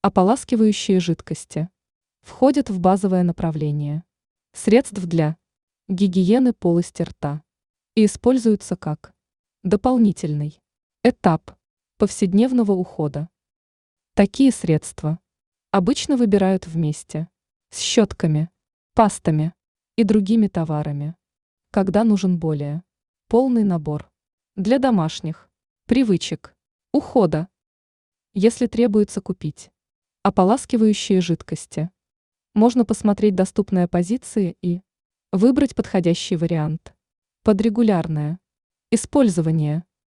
Ополаскивающие жидкости входят в базовое направление средств для гигиены полости рта и используются как дополнительный этап повседневного ухода. Такие средства обычно выбирают вместе с щетками, пастами и другими товарами, когда нужен более полный набор для домашних привычек ухода. Если требуется купить ополаскивающие жидкости, можно посмотреть доступные позиции и выбрать подходящий вариант. Под регулярное использование